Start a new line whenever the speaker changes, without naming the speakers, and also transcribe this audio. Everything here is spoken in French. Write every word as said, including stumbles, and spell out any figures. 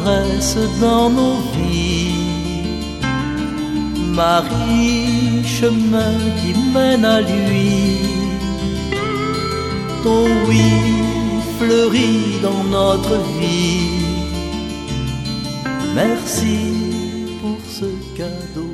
tendresse dans nos vies. Marie, chemin qui mène à lui, ton oui fleurit dans notre vie. Merci pour ce cadeau.